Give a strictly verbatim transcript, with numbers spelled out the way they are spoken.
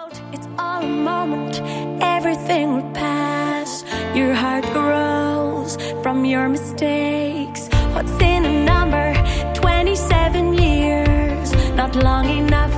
It's all a moment, everything will pass. Your heart grows from your mistakes. What's in a number? twenty-seven years, not long enough